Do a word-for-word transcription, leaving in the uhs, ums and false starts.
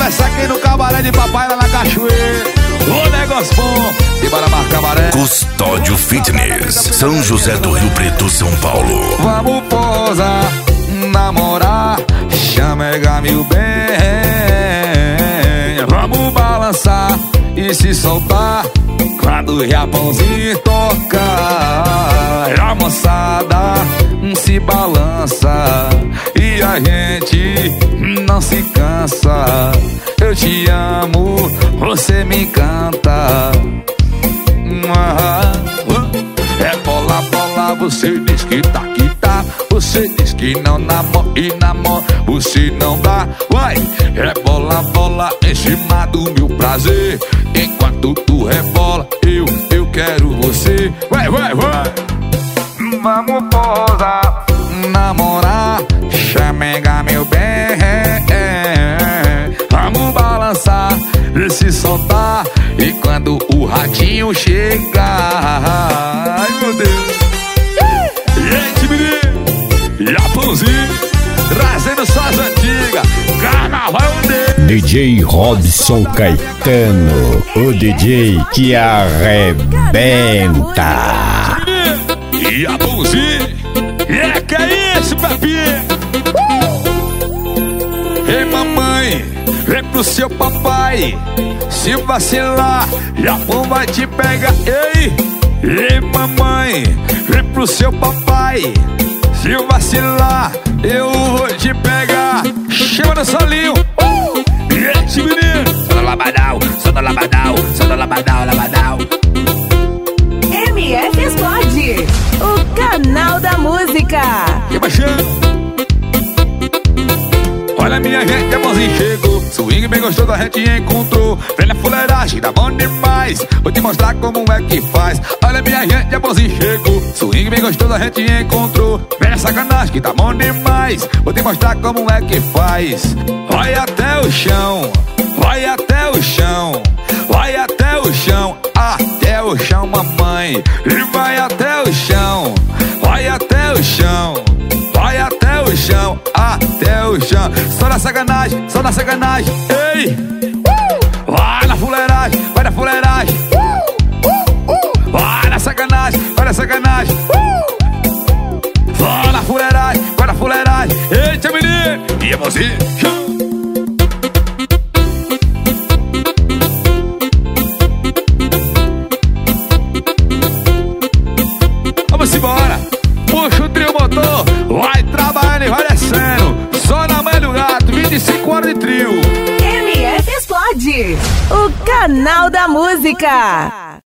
Começa aqui no cabaré de papai lá na cachoeira. O negócio bom, e bora marcar cabaré. Custódio Fitness, São José do Rio Preto, São Paulo. Vamos posar, namorar, chamega meu bem. Vamos balançar e se soltar quando o Japãozinho tocar. A moçada se balança e a gente não se cansa. Eu te amo, você me encanta. É bola, bola, você diz que tá, que tá. Você diz que não namora e namora, você não dá. Vai, é bola, bola em cima do meu prazer. Enquanto tu rebola, eu, eu quero você. Vai, vai, vai. Vamos posar, namorar, chamega meu bem. Vamos balançar e se soltar. E quando o ratinho chegar, ai meu Deus. Gente, menino, Japãozinho, trazendo só as antigas. Carnaval dele. D J Robson Caetano, o D J que arrebenta. Japãozinho, é que é isso, papinho? Ei, mamãe, vem pro seu papai. Se vacilar, Japão vai te pegar. Ei, ei, mamãe, vem pro seu papai. Se vacilar, eu vou te pegar. Chama no solinho. Uh! E esse menino, só no labadão, só no labadão, só no labadão, labadão. M F Explode, o canal da música. E baixando. Olha minha gente, a mãozinha chegou. Swing bem gostoso, a gente encontrou. Vem na fuleiragem, tá bom demais. Vou te mostrar como é que faz. Olha minha gente, a mãozinha chegou. Swing bem gostoso, a gente encontrou. Vem na sacanagem, que tá bom demais. Vou te mostrar como é que faz. Vai até o chão, vai até o chão, vai até o chão, até o chão, mamãe. E vai até o chão, vai até o chão, vai até o chão, até o chão. Só na sacanagem, só na sacanagem. Ei! Uh! Vai na fuleiragem, vai na fuleiragem. Uh! Uh! Uh! Vai na sacanagem, vai na sacanagem. Uh! Vai na fuleiragem, vai na fuleiragem. Eita, menino! E você? Vamos embora! Puxa o trio motor, vai trabalhando e vai descendo. Só na mãe do gato, vinte e cinco horas de trio. M F Explode, o canal da música.